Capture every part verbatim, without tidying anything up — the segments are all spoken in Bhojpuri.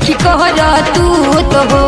देखी कहर तू तो हो।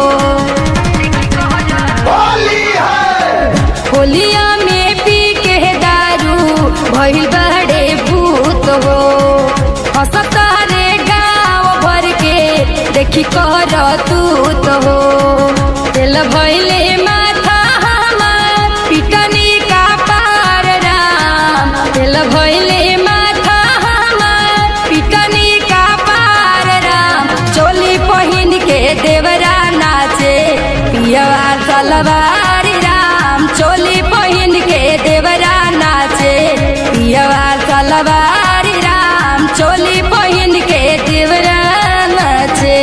होलिया में पी के दारू भइल बड़े भूत हो। हंसता रे गाँव भर के देखी कहर तू तो हो। तेल भइले माथा हमार पिटनी का पार राम। तेल भइले माथा हमार पिटनी का पार राम। चोली पहिन के देवरा नाचे पियवा तलवार राम। चोली पहिन के देवरा नाचे पियवा तलवार राम। चोली पहिन के देवरा नाचे।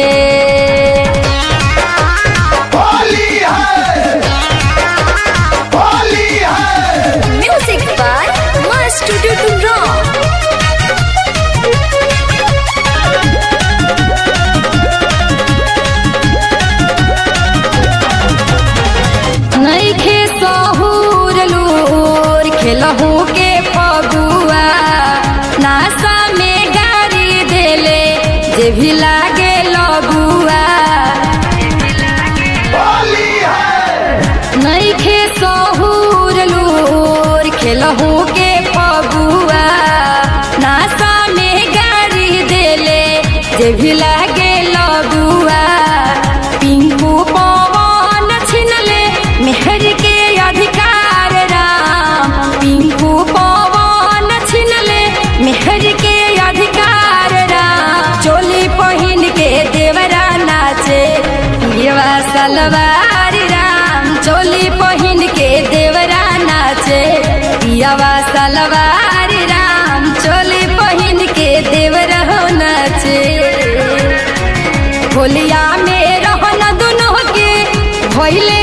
Music by master Tutun. नइखे सहूर लूर खेलहू के फगुआ। नासा में गाड़ी देले जे भी लागे लगुआ। नइखे सहूर लूर खेलहू के फगुआ। नासा में गाड़ी देले जे भी लागे लगुआ। पिंकू पवन छिनले मेहर के अधिकार राम। पिंकू पवन छिनले मेहर के अधिकार राम। चोली पहिन के देवरा नाचे पियवा सलवार राम। चोली पहिन के देवरा नाचे पियवा सलवार राम। चोली पहिन के देवरा नाचे। होलिया में रहन दुनो के भइले